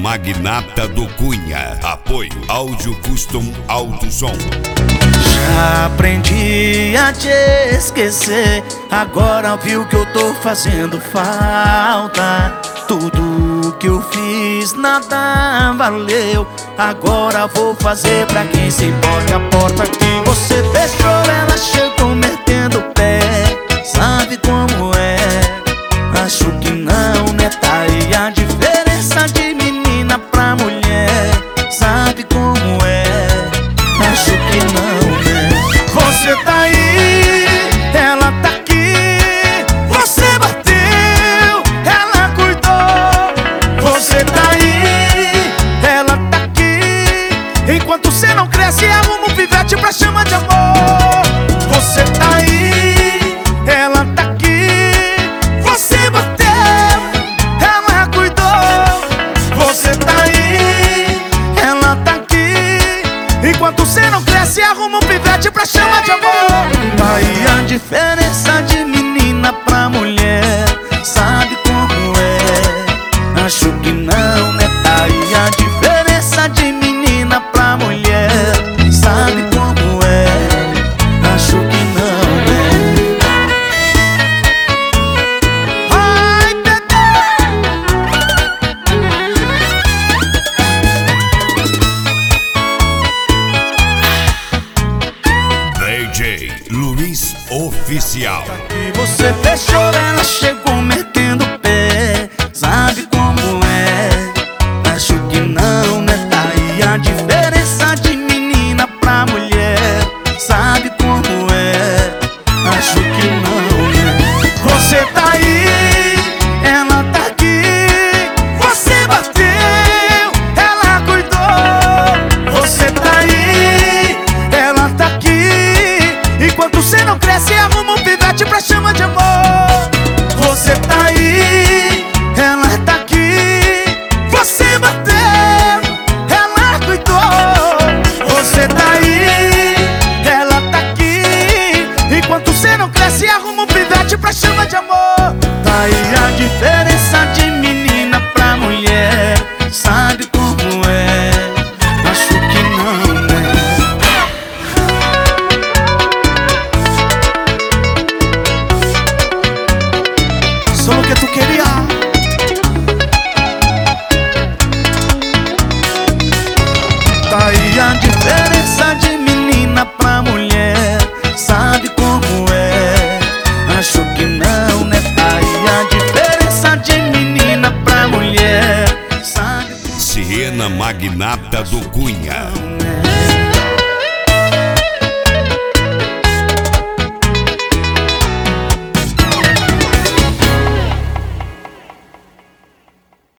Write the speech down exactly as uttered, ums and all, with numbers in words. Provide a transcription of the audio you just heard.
Magnata do Cunha. Apoio Áudio Custom Alto Som. Já aprendi a te esquecer, agora viu que eu tô fazendo falta. Tudo que eu fiz nada valeu, agora vou fazer pra quem se importa. A porta que você fechou, ela chegou metendo o pé. Sabe como é? Acho que não, né? Tá aí a diferença de menina pra mulher. Sabe como é? Acho que não, né? Você tá aí, ela tá aqui. Você bateu, ela cuidou. Você tá aí, ela tá aqui. Enquanto você não cresce, arruma um pivete pra chamar de amor. Você tá aí, ela tá aqui. Você bateu, ela cuidou. Você tá aí, ela tá aqui. Enquanto você não cresce, arruma um pivete pra chamar de amor. Tá aí a diferença de menina pra mulher. Sabe como é? Acho que não, né? Tá aí a diferença de menina pra mulher. Sabe como é? Acho que não, né? Ai, D J Luiz Oficial. E você fechou, ela chegou metendo o pé. Sabe como é? Acho que não, né? Tá aí a diferença de menina pra mulher. Sabe como é? Acho que não, né? Você tá aí, ela tá aqui. Você bateu, ela cuidou. Você tá aí, ela tá aqui. Enquanto você não cresce, arruma um pivete pra chamar de amor. Você tá aí, ela tá aqui. Você bateu, ela cuidou. Você tá aí, ela tá aqui. Enquanto você não cresce, arruma um pivete pra chamar de amor. Tá aí a diferença de menina pra mulher. Sabe como é? Acho que não, né? Só o que tu queria. Tá aí a diferença de menina pra mulher. Sabe como é? Acho que não, né? Tá aí a diferença de menina pra mulher. Sabe como Siena Magnata do Cunha. é?